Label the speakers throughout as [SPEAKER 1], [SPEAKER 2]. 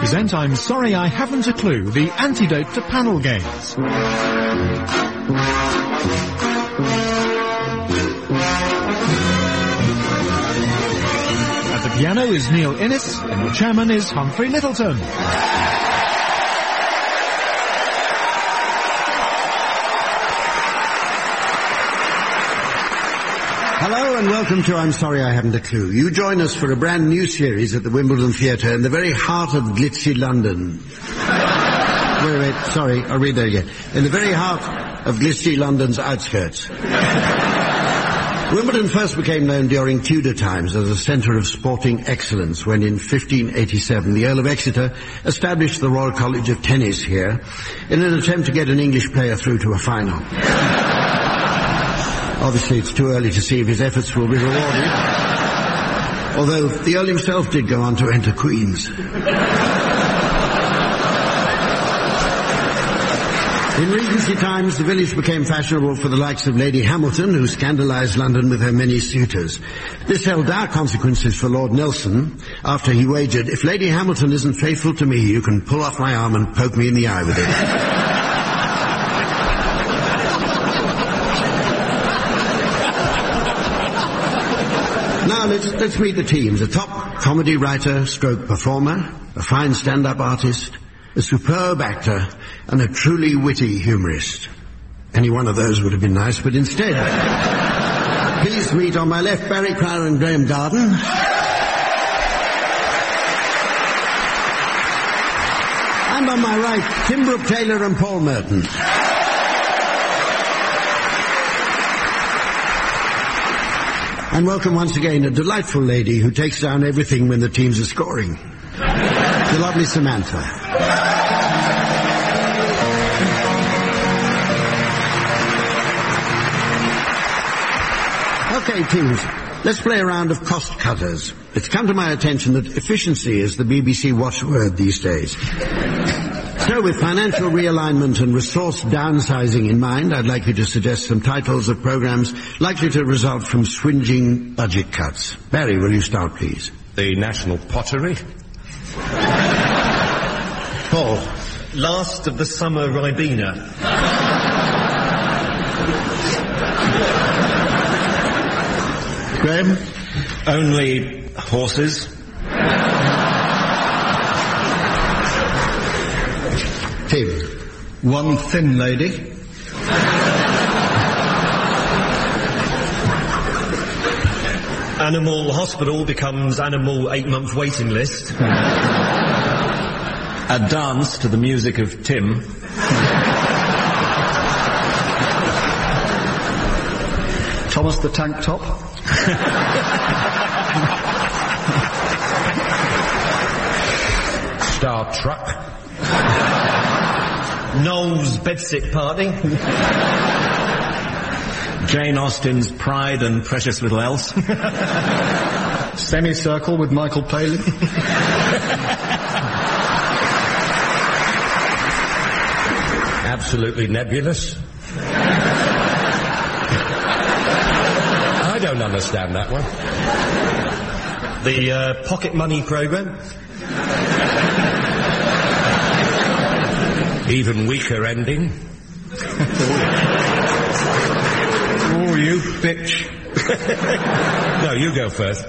[SPEAKER 1] present I'm Sorry I Haven't a Clue, the antidote to panel games. At the piano is Neil Innes, and the chairman is Humphrey Littleton.
[SPEAKER 2] Hello and welcome to I'm Sorry I Haven't a Clue. You join us for a brand new series at the Wimbledon Theatre in the very heart of glitzy London. Wait, sorry, I'll read that again. In the very heart of glitzy London's outskirts. Wimbledon first became known during Tudor times as a centre of sporting excellence when in 1587 the Earl of Exeter established the Royal College of Tennis here in an attempt to get an English player through to a final. Obviously, it's too early to see if his efforts will be rewarded. Although the Earl himself did go on to enter Queen's. In Regency times, the village became fashionable for the likes of Lady Hamilton, who scandalised London with her many suitors. This held dire consequences for Lord Nelson after he wagered, if Lady Hamilton isn't faithful to me, you can pull off my arm and poke me in the eye with it. Now let's meet the teams. A top comedy writer stroke performer, a fine stand-up artist, a superb actor, and a truly witty humorist. Any one of those would have been nice, but instead, please meet on my left Barry Cryer and Graham Garden. And on my right, Tim Brooke Taylor and Paul Merton. And welcome once again a delightful lady who takes down everything when the teams are scoring. The lovely Samantha. Okay, teams, let's play a round of cost cutters. It's come to my attention that efficiency is the BBC watchword these days. So with financial realignment and resource downsizing in mind, I'd like you to suggest some titles of programmes likely to result from swingeing budget cuts. Barry, will you start, please?
[SPEAKER 3] The National Pottery.
[SPEAKER 2] Paul.
[SPEAKER 3] Last of the Summer Ribena.
[SPEAKER 2] Graham?
[SPEAKER 3] Only horses.
[SPEAKER 2] Tim.
[SPEAKER 4] One thin lady.
[SPEAKER 3] Animal hospital becomes animal 8-month waiting list.
[SPEAKER 4] A dance to the music of Tim. Thomas the Tank Top.
[SPEAKER 3] Star Truck. Noel's bedsit party.
[SPEAKER 4] Jane Austen's Pride and Precious Little Else. Semicircle with Michael Palin.
[SPEAKER 3] Absolutely nebulous. I don't understand that one. The pocket money programme. Even weaker ending.
[SPEAKER 4] Oh, you bitch.
[SPEAKER 3] No, you go first.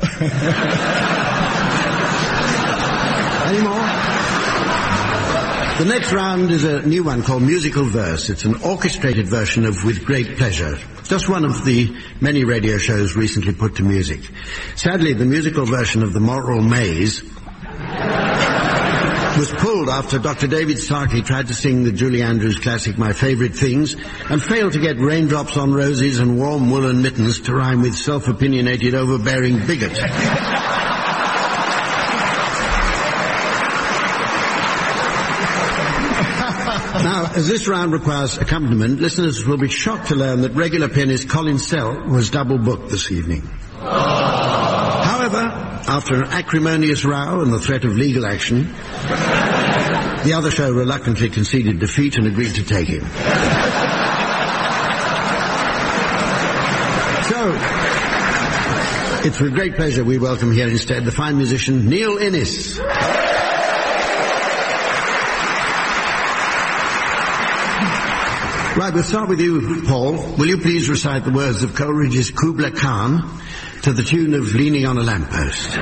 [SPEAKER 2] Any more? The next round is a new one called Musical Verse. It's an orchestrated version of With Great Pleasure. Just one of the many radio shows recently put to music. Sadly, the musical version of The Moral Maze was pulled after Dr. David Starkey tried to sing the Julie Andrews classic My Favourite Things and failed to get Raindrops on Roses and Warm Woolen Mittens to rhyme with self-opinionated overbearing bigot. Now, as this round requires accompaniment, listeners will be shocked to learn that regular pianist Colin Sell was double booked this evening. However, after an acrimonious row and the threat of legal action, the other show reluctantly conceded defeat and agreed to take him. So, it's with great pleasure we welcome here instead the fine musician Neil Innes. Right, we'll start with you, Paul. Will you please recite the words of Coleridge's Kubla Khan to the tune of Leaning on a Lamppost?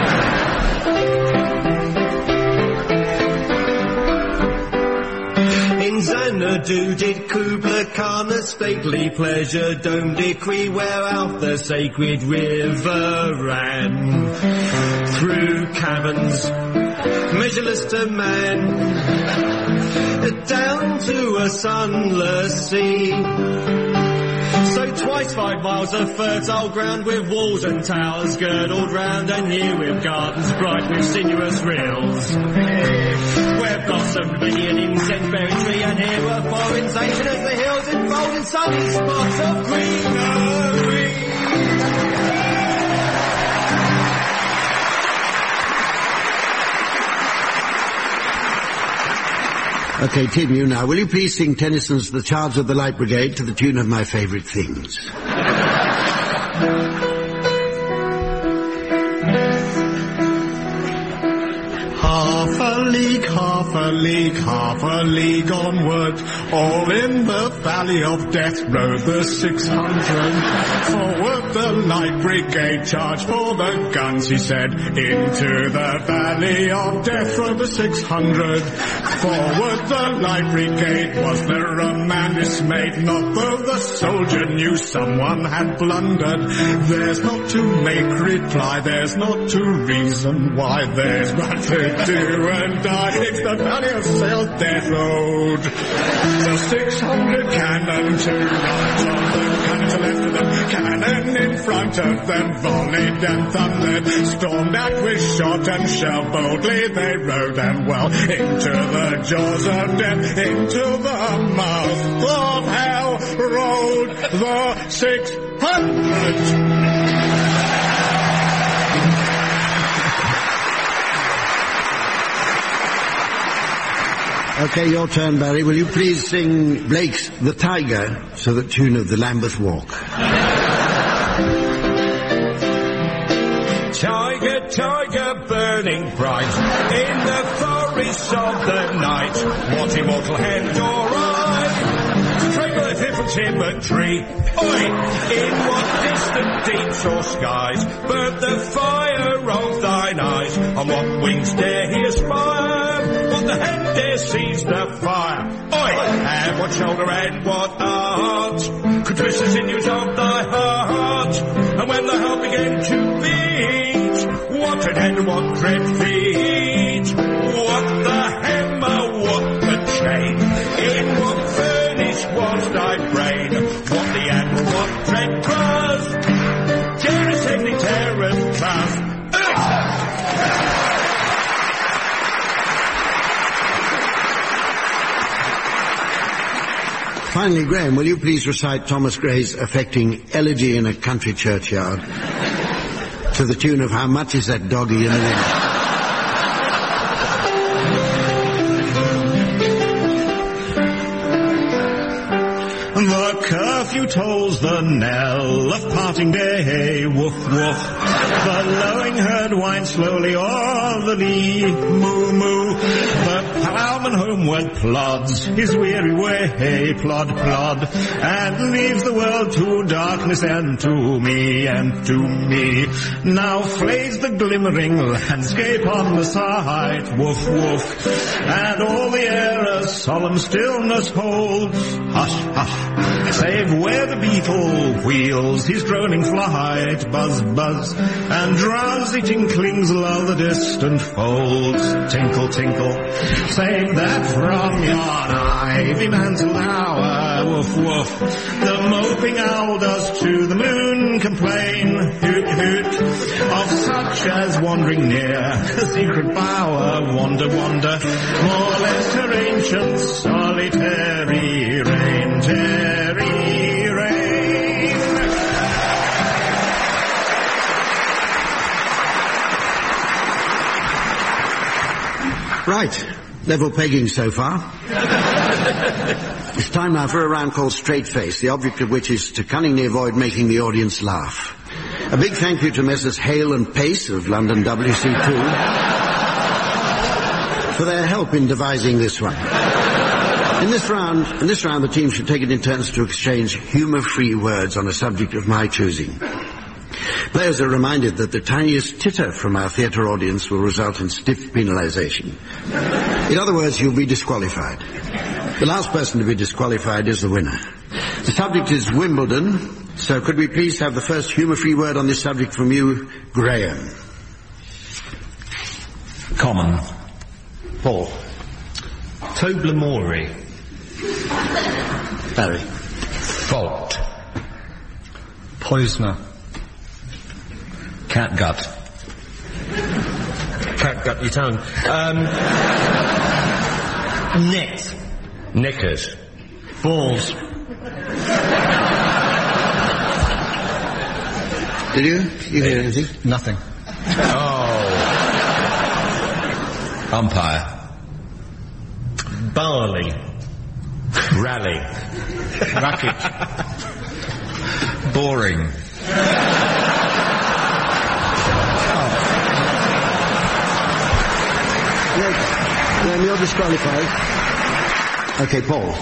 [SPEAKER 5] In Xanadu did Kubla Khan a stately pleasure dome decree, where out the sacred river ran through caverns measureless to man, down to a sunless sea. So twice 5 miles of fertile ground, with walls and towers girdled round, and here with gardens bright with sinuous rills, where blossomed many an incense-bearing tree, and here were foreigns ancient as the hills enfolding sunny spots of greenery.
[SPEAKER 2] Okay, Tim, you now. Will you please sing Tennyson's The Charge of the Light Brigade to the tune of My Favourite Things?
[SPEAKER 1] Half a league onward, all in the valley of death rode the 600. Forward the light brigade, charge for the guns, he said. Into the valley of death rode the 600. Forward the light brigade. Was there a man dismayed? Not though the soldier knew someone had blundered. There's not to make reply, there's not to reason why, there's but to do and die. It's the valley of Sail Death Road. The 600 cannon to right of them, cannon to left of them, cannon in front of them, volleyed and thundered, stormed out with shot and shell. Boldly they rode and well into the jaws of death, into the mouth of hell rode the 600.
[SPEAKER 2] Okay, your turn, Barry. Will you please sing Blake's The Tiger to the tune of the Lambeth Walk?
[SPEAKER 3] Tiger, tiger, burning bright in the forests of the night. What immortal hand or eye to tremble at him from timber tree? Oi! In what distant deeps or skies burnt the fire of thine eyes? On what wings dare he aspire? What the hand dare seize the fire? Oi! And what shoulder and what art could twist the sinews of thy heart? And when the heart began to beat, what an end, what dread feet? What the hammer, what the chain? In what furnace was thy brain? What the and what dread grasp? Dare ascending terror's clasp?
[SPEAKER 2] Finally, Graham, will you please recite Thomas Gray's affecting Elegy in a Country Churchyard to the tune of How Much Is That Doggy in the Wind?
[SPEAKER 4] The curfew tolls the knell of parting day, woof woof. The lowing herd winds slowly o'er the lea, moo moo. The ploughman homeward plods his weary way, plod plod, and leaves the world to darkness and to me, and to me. Now flays the glimmering landscape on the side, woof woof, and all the air a solemn stillness holds. Hush hush, save where the beetle wheels his droning flight, buzz buzz, and drowsy tinklings lull the distant folds, tinkle tinkle, save that from yon ivy mantled hour, woof woof, the moping owl does to the moon complain, hoot hoot, of such as wandering near a secret bower, wander wander, more or less her ancient solitary reign, tarry reign.
[SPEAKER 2] Right, level pegging so far. It's time now for a round called Straight Face, the object of which is to cunningly avoid making the audience laugh. A big thank you to Messrs. Hale and Pace of London WC2 for their help in devising this one. In this round, the team should take it in turns to exchange humour-free words on a subject of my choosing. Players are reminded that the tiniest titter from our theatre audience will result in stiff penalisation. In other words, you'll be disqualified. The last person to be disqualified is the winner. The subject is Wimbledon, so could we please have the first humour-free word on this subject from you, Graham?
[SPEAKER 5] Common.
[SPEAKER 2] Paul.
[SPEAKER 5] Toblerone.
[SPEAKER 2] Barry.
[SPEAKER 3] Fault.
[SPEAKER 5] Poisoner.
[SPEAKER 3] Catgut.
[SPEAKER 5] Catgut your tongue. Net.
[SPEAKER 3] Knickers.
[SPEAKER 5] Balls.
[SPEAKER 2] Did you hear anything?
[SPEAKER 5] Nothing.
[SPEAKER 3] Oh. Umpire.
[SPEAKER 5] Barley.
[SPEAKER 3] Rally.
[SPEAKER 5] Racket.
[SPEAKER 3] Boring.
[SPEAKER 2] Graham, you're disqualified. Okay, Paul.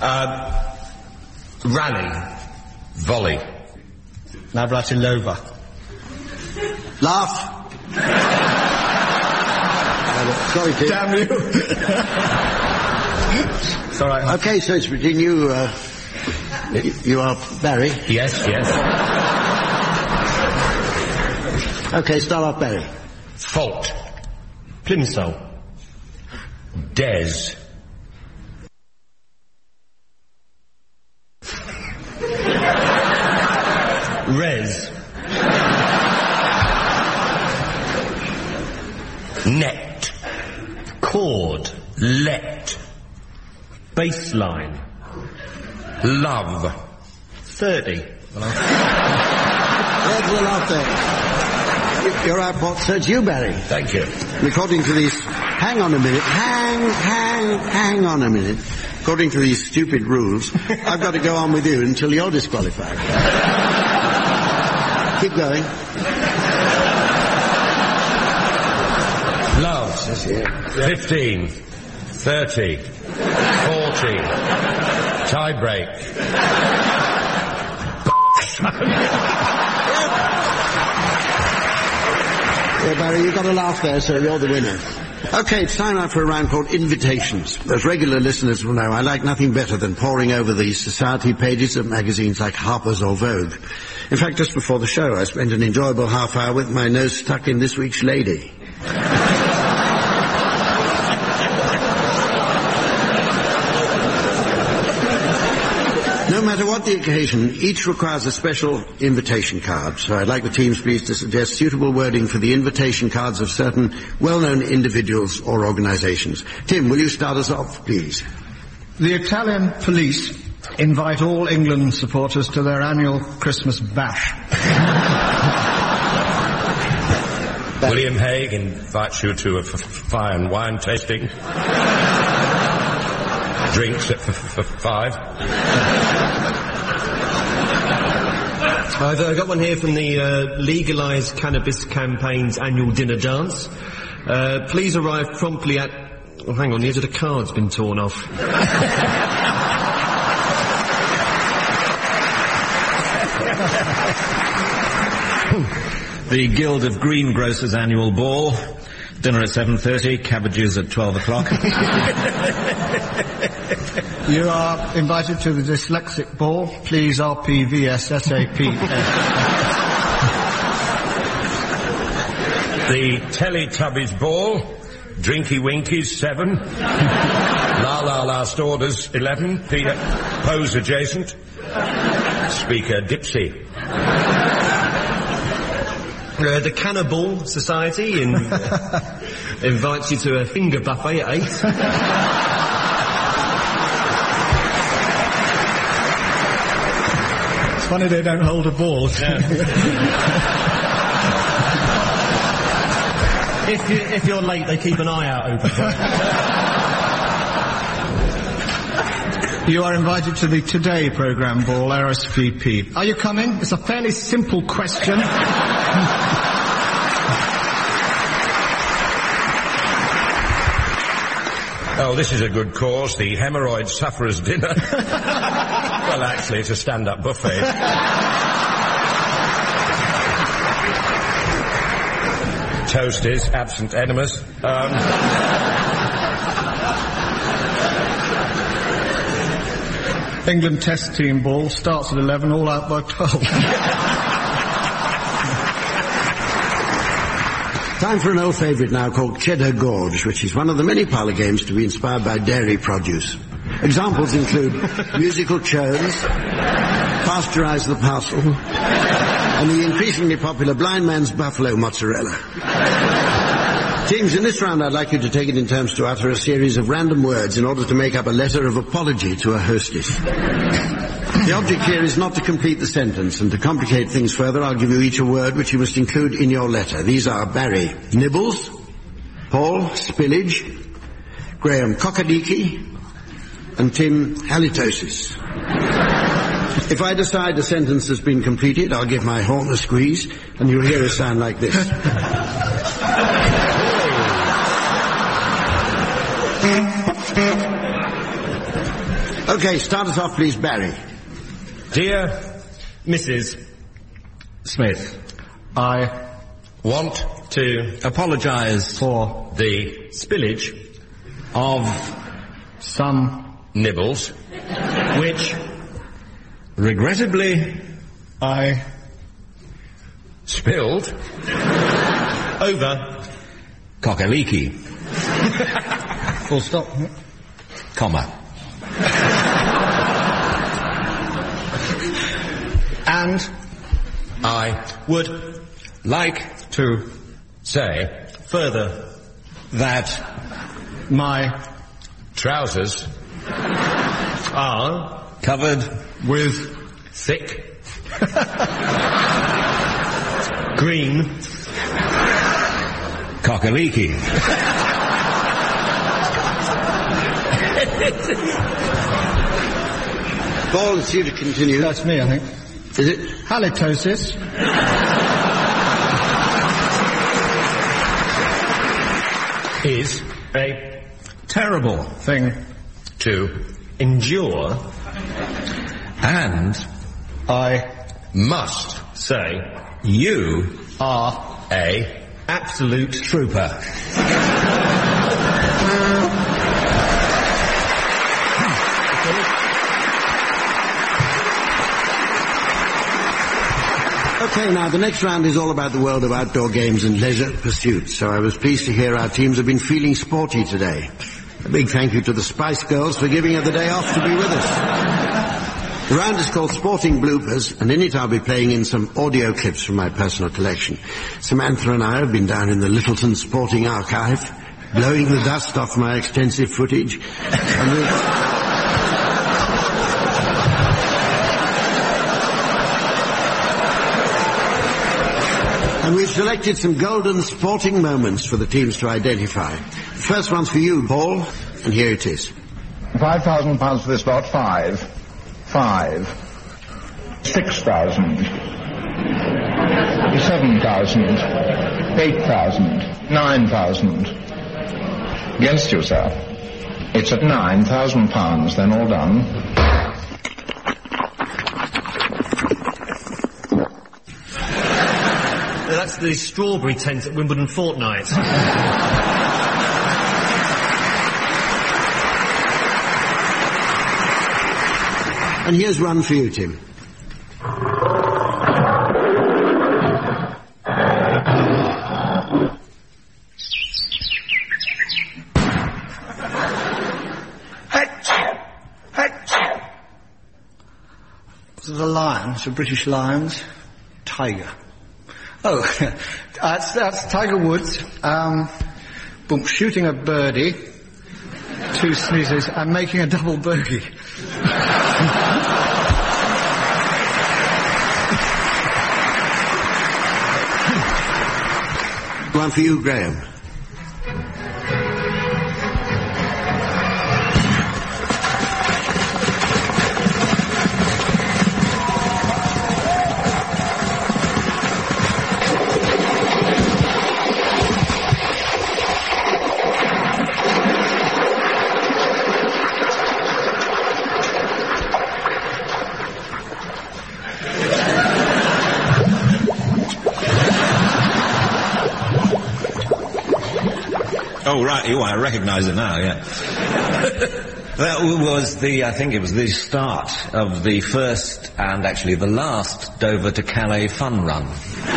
[SPEAKER 5] Rally.
[SPEAKER 3] Volley.
[SPEAKER 5] Navratilova.
[SPEAKER 2] Laugh. Sorry, Tim.
[SPEAKER 5] Damn you. It's all right.
[SPEAKER 2] Okay, so it's between you. You are Barry.
[SPEAKER 3] Yes.
[SPEAKER 2] Okay, start off, Barry.
[SPEAKER 3] Fault.
[SPEAKER 5] Plimsoll.
[SPEAKER 3] Des.
[SPEAKER 5] Res.
[SPEAKER 3] Net.
[SPEAKER 5] Chord.
[SPEAKER 3] Let.
[SPEAKER 5] Baseline.
[SPEAKER 3] Love.
[SPEAKER 5] 30.
[SPEAKER 2] There's the laugh there. You're out, Paul. So it's you, Barry.
[SPEAKER 3] Thank you.
[SPEAKER 2] According to these... Hang on a minute. Hang on a minute. According to these stupid rules, I've got to go on with you until you're disqualified. Keep going.
[SPEAKER 3] Love. 15. 30. 40. Tie break.
[SPEAKER 2] Yeah, Barry, you've got to laugh there, so you're the winner. Okay, it's time now for a round called Invitations. As regular listeners will know, I like nothing better than poring over the society pages of magazines like Harper's or Vogue. In fact, just before the show, I spent an enjoyable half hour with my nose stuck in This Week's Lady. No matter what the occasion, each requires a special invitation card. So I'd like the teams, please, to suggest suitable wording for the invitation cards of certain well-known individuals or organisations. Tim, will you start us off, please?
[SPEAKER 6] The Italian police invite all England supporters to their annual Christmas bash.
[SPEAKER 3] William Hague invites you to a fire and wine tasting. Drinks at 5.
[SPEAKER 5] I've got one here from the Legalise Cannabis Campaign's annual dinner dance. Please arrive promptly at... Oh, hang on, the edge of the card's been torn off.
[SPEAKER 7] The Guild of Greengrocers annual ball. Dinner at 7:30, cabbages at 12 o'clock.
[SPEAKER 6] You are invited to the dyslexic ball. Please RPVSSAPS.
[SPEAKER 3] The Teletubbies ball. Drinky Winkies 7. La La Last Orders 11. Peter Pose adjacent. Speaker Dipsy.
[SPEAKER 5] The Cannibal Society invites you to a finger buffet at 8.
[SPEAKER 6] It's funny they don't hold a ball.
[SPEAKER 5] If you're late, they keep an eye out open.
[SPEAKER 6] You are invited to the Today programme ball, RSVP. Are you coming? It's a fairly simple question.
[SPEAKER 3] Oh, this is a good cause, the Hemorrhoid Sufferers Dinner. Well, actually, it's a stand-up buffet. Toasties, absent enemas.
[SPEAKER 6] England Test team ball starts at 11, all out by 12.
[SPEAKER 2] Time for an old favourite now called Cheddar Gorge, which is one of the many parlour games to be inspired by dairy produce. Examples include musical churns, Pasteurise the Parcel, and the increasingly popular Blind Man's Buffalo Mozzarella. Teams, in this round I'd like you to take it in turns to utter a series of random words in order to make up a letter of apology to a hostess. The object here is not to complete the sentence, and to complicate things further, I'll give you each a word which you must include in your letter. These are Barry Nibbles, Paul Spillage, Graham Cockadiki, and Tim Halitosis. If I decide a sentence has been completed, I'll give my horn a squeeze, and you'll hear a sound like this. Okay, start us off, please, Barry.
[SPEAKER 3] Dear Mrs.
[SPEAKER 7] Smith.
[SPEAKER 6] I
[SPEAKER 3] want to
[SPEAKER 7] Apologise
[SPEAKER 6] for
[SPEAKER 3] the spillage
[SPEAKER 7] of
[SPEAKER 6] some
[SPEAKER 3] nibbles which
[SPEAKER 7] regrettably
[SPEAKER 6] I
[SPEAKER 3] spilled over
[SPEAKER 7] Cockaliki,
[SPEAKER 6] full stop,
[SPEAKER 7] comma.
[SPEAKER 6] and
[SPEAKER 3] I would
[SPEAKER 7] Like
[SPEAKER 6] to
[SPEAKER 3] say
[SPEAKER 6] further
[SPEAKER 7] that
[SPEAKER 6] my
[SPEAKER 3] trousers are
[SPEAKER 7] covered
[SPEAKER 6] with
[SPEAKER 3] thick
[SPEAKER 6] green
[SPEAKER 7] Cockaliki.
[SPEAKER 2] Paul, it's you to continue.
[SPEAKER 6] That's me, I think.
[SPEAKER 2] Is it?
[SPEAKER 6] Halitosis
[SPEAKER 3] is a
[SPEAKER 7] Terrible
[SPEAKER 6] thing
[SPEAKER 3] to endure
[SPEAKER 7] and
[SPEAKER 6] I
[SPEAKER 3] must
[SPEAKER 6] say
[SPEAKER 7] you
[SPEAKER 6] are
[SPEAKER 3] a
[SPEAKER 6] absolute
[SPEAKER 7] trooper.
[SPEAKER 2] Okay, now the next round is all about the world of outdoor games and leisure pursuits, so I was pleased to hear our teams have been feeling sporty today. A big thank you to the Spice Girls for giving her the day off to be with us. The round is called Sporting Bloopers, and in it I'll be playing in some audio clips from my personal collection. Samantha and I have been down in the Littleton Sporting Archive, blowing the dust off my extensive footage, and we've selected some golden sporting moments for the teams to identify. The first one's for you, Paul, and here it is.
[SPEAKER 8] £5,000 for this lot. 5, 6,000, 7,000, 8,000, 9,000. Against you, sir. It's at £9,000, then all done.
[SPEAKER 5] That's the strawberry tent at Wimbledon Fortnight.
[SPEAKER 2] And here's one for you, Tim.
[SPEAKER 6] This is a lion. It's a British lion's tiger. Oh, that's Tiger Woods, shooting a birdie, 2 sneezes, and making a double bogey.
[SPEAKER 2] One for you, Graham.
[SPEAKER 7] Oh, right, I recognise it now, yeah. That was I think it was the start of the first and actually the last Dover to Calais fun run.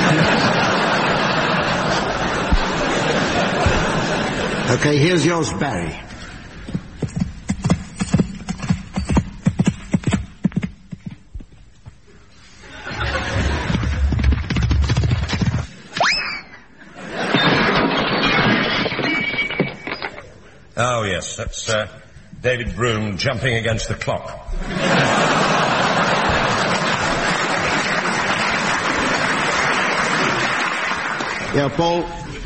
[SPEAKER 2] Okay, here's yours, Barry.
[SPEAKER 3] Oh, yes, that's David Broom jumping against the clock.
[SPEAKER 2] Yeah, Paul.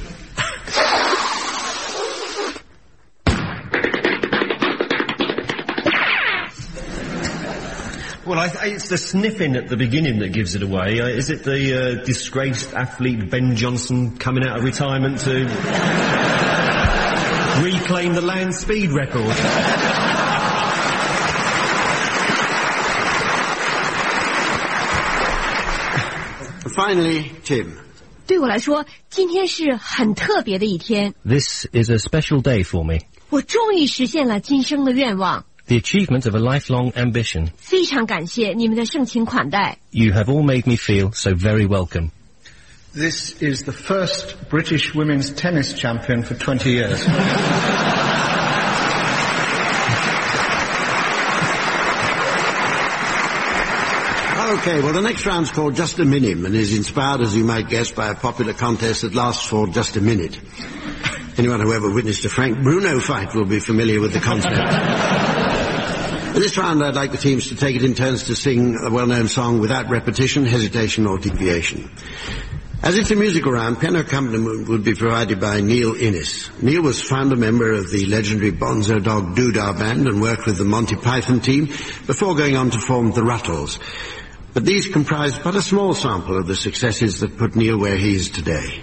[SPEAKER 5] Well, it's the sniffing at the beginning that gives it away. Is it the disgraced athlete Ben Johnson coming out of retirement to reclaim the land speed record?
[SPEAKER 2] Finally, Tim.
[SPEAKER 9] 对我来说，今天是很特别的一天。
[SPEAKER 10] This is a special day for me.
[SPEAKER 9] 我终于实现了今生的愿望。
[SPEAKER 10] The achievement of a lifelong ambition.
[SPEAKER 9] 非常感谢你们的盛情款待。
[SPEAKER 10] You have all made me feel so very welcome.
[SPEAKER 6] This is the first British women's tennis champion for 20 years.
[SPEAKER 2] Okay, well, the next round's called Just a Minim and is inspired, as you might guess, by a popular contest that lasts for just a minute. Anyone who ever witnessed a Frank Bruno fight will be familiar with the concept. In this round, I'd like the teams to take it in turns to sing a well-known song without repetition, hesitation, or deviation. As it's a musical round, piano accompaniment would be provided by Neil Innes. Neil was founder member of the legendary Bonzo Dog Doodah Band and worked with the Monty Python team before going on to form the Ruttles. But these comprise but a small sample of the successes that put Neil where he is today.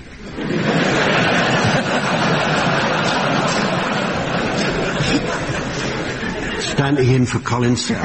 [SPEAKER 2] Standing in for Colin Self.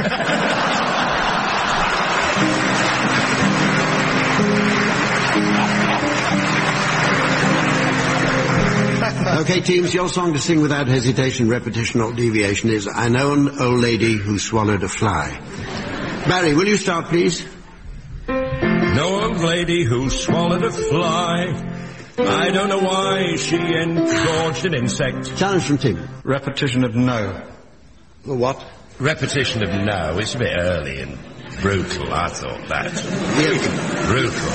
[SPEAKER 2] Okay, teams, your song to sing without hesitation, repetition, or deviation is I Know an Old Lady Who Swallowed a Fly. Barry, will you start, please?
[SPEAKER 3] No old lady who swallowed a fly. I don't know why she engorged an insect.
[SPEAKER 2] Challenge from Tim.
[SPEAKER 6] Repetition of no.
[SPEAKER 2] What?
[SPEAKER 3] Repetition of no. It's a bit early and brutal, I thought that.
[SPEAKER 2] Yeah.
[SPEAKER 3] Brutal.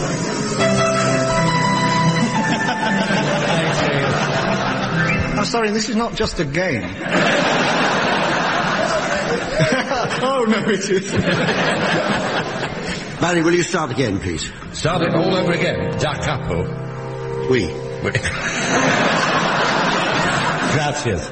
[SPEAKER 6] I'm sorry, this is not just a game. Oh, no, it isn't.
[SPEAKER 2] Barry, will you start again, please?
[SPEAKER 3] Start it all over again. Da capo.
[SPEAKER 2] Oui.
[SPEAKER 3] Gracias.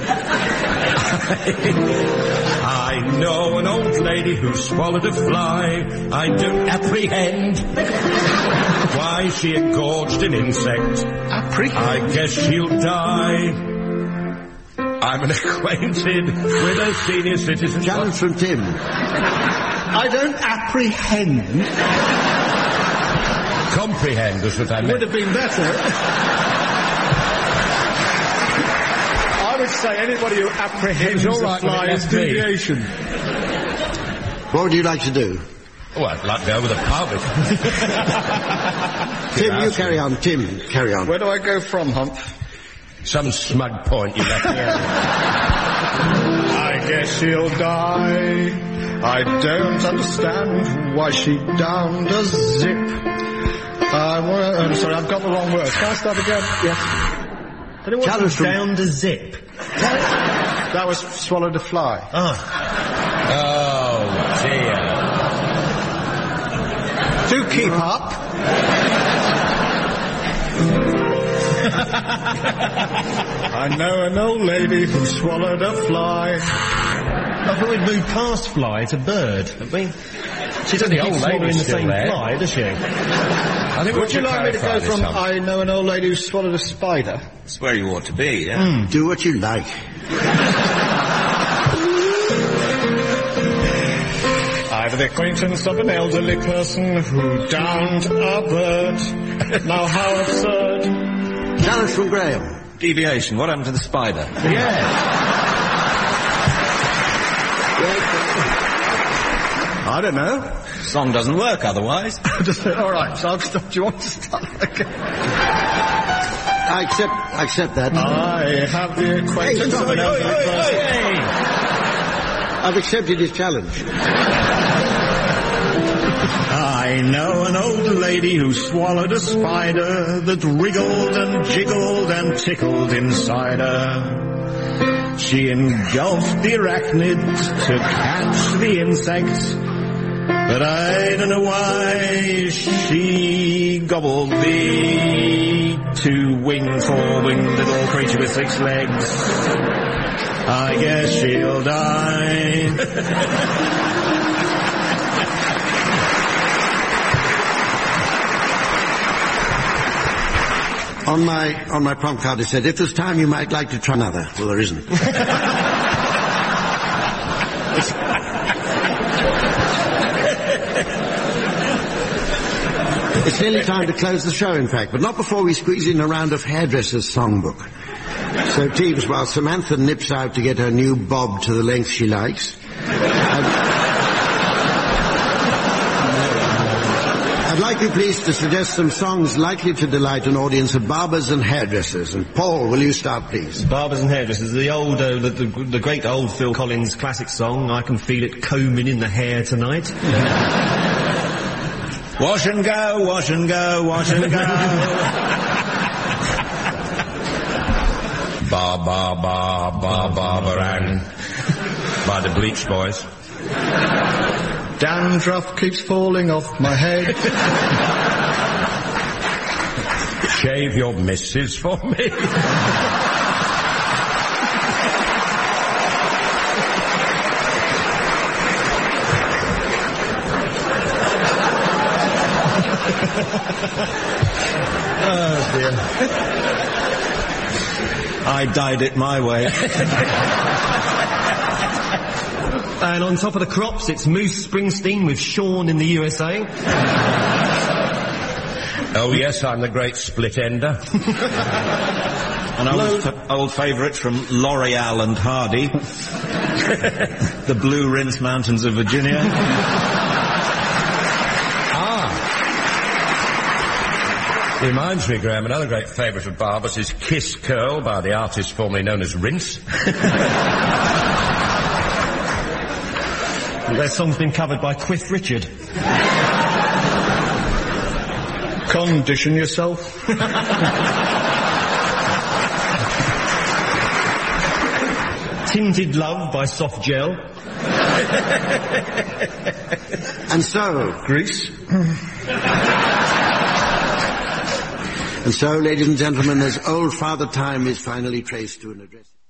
[SPEAKER 3] I know an old lady who swallowed a fly. I don't apprehend why she engorged an insect. I guess she'll die. I'm unacquainted with a senior citizen.
[SPEAKER 2] Challenge from Tim.
[SPEAKER 6] I don't apprehend.
[SPEAKER 3] Comprehend was what I meant.
[SPEAKER 6] Would have been better. I would say anybody who apprehends
[SPEAKER 3] It's all
[SPEAKER 6] a
[SPEAKER 3] right
[SPEAKER 6] fly
[SPEAKER 3] when it
[SPEAKER 6] is
[SPEAKER 3] left me.
[SPEAKER 6] deviation.
[SPEAKER 2] What would you like to do?
[SPEAKER 3] Oh, I'd like to go with a pub.
[SPEAKER 2] Tim, you carry on. Tim, carry on.
[SPEAKER 6] Where do I go from, Hump?
[SPEAKER 3] Some smug point you left me.
[SPEAKER 6] I guess she'll die. I don't understand why she downed a zip. I'm sorry, I've got the wrong word. Can I start again? Yes.
[SPEAKER 2] Challenge from...
[SPEAKER 5] Down to zip.
[SPEAKER 6] That was swallowed a fly.
[SPEAKER 5] Ah.
[SPEAKER 3] Oh, dear.
[SPEAKER 6] Do keep up. I know an old lady who swallowed a fly.
[SPEAKER 5] I thought we'd moved past fly to bird, haven't we? She doesn't
[SPEAKER 3] The
[SPEAKER 5] keep
[SPEAKER 3] old
[SPEAKER 5] swallowing
[SPEAKER 3] lady's
[SPEAKER 5] the
[SPEAKER 3] still
[SPEAKER 5] same
[SPEAKER 3] there.
[SPEAKER 5] fly, does she?
[SPEAKER 3] I think
[SPEAKER 6] Would you like me to go from
[SPEAKER 3] Tom?
[SPEAKER 6] I know an old lady who swallowed a spider?
[SPEAKER 7] That's where you ought to be, yeah.
[SPEAKER 2] Do what you like.
[SPEAKER 6] I've the acquaintance of an elderly person who downed a bird. Now how absurd.
[SPEAKER 2] Challenge from Graham.
[SPEAKER 7] deviation. What happened to the spider?
[SPEAKER 6] I don't know.
[SPEAKER 7] Song doesn't work otherwise.
[SPEAKER 6] All right, so I'll stop. Do you want to start again?
[SPEAKER 2] I accept that.
[SPEAKER 6] I have the acquaintance of an elderly person.
[SPEAKER 2] I've accepted his challenge.
[SPEAKER 4] I know an old lady who swallowed a spider that wriggled and jiggled and tickled inside her. She engulfed the arachnid to catch the insect, but I don't know why she gobbled the two-winged, four-winged little creature with 6 legs. I guess she'll die.
[SPEAKER 2] On my prompt card it said, if there's time you might like to try another. Well, there isn't. It's nearly time to close the show, in fact, but not before we squeeze in a round of Hairdresser's Songbook. So, Teeves, while Samantha nips out to get her new bob to the length she likes, I'd like you please to suggest some songs likely to delight an audience of barbers and hairdressers. And Paul, will you start, please?
[SPEAKER 5] Barbers and hairdressers. The old, the great old Phil Collins classic song, I Can Feel It Combing in the Hair Tonight.
[SPEAKER 7] Wash and go, wash and go, wash and go.
[SPEAKER 3] Bar, bar, bar, bar, Barbaran. By the Bleach Boys.
[SPEAKER 6] Dandruff keeps falling off my head.
[SPEAKER 3] Shave your missus for me.
[SPEAKER 7] Oh, dear. I dyed it my way.
[SPEAKER 5] And on top of the crops, it's Moose Springsteen with Sean in the USA.
[SPEAKER 3] Oh, yes, I'm the great split ender.
[SPEAKER 7] An old favourite from L'Oreal and Hardy. The Blue Rinse Mountains of Virginia.
[SPEAKER 3] Reminds me, Graham, another great favourite of barbers is Kiss Curl by the artist formerly known as Rinse.
[SPEAKER 5] Their song's been covered by Cliff Richard.
[SPEAKER 6] Condition yourself.
[SPEAKER 5] Tinted Love by Soft Gel.
[SPEAKER 2] And so,
[SPEAKER 6] Grease.
[SPEAKER 2] And so, ladies and gentlemen, as old Father Time is finally traced to an address.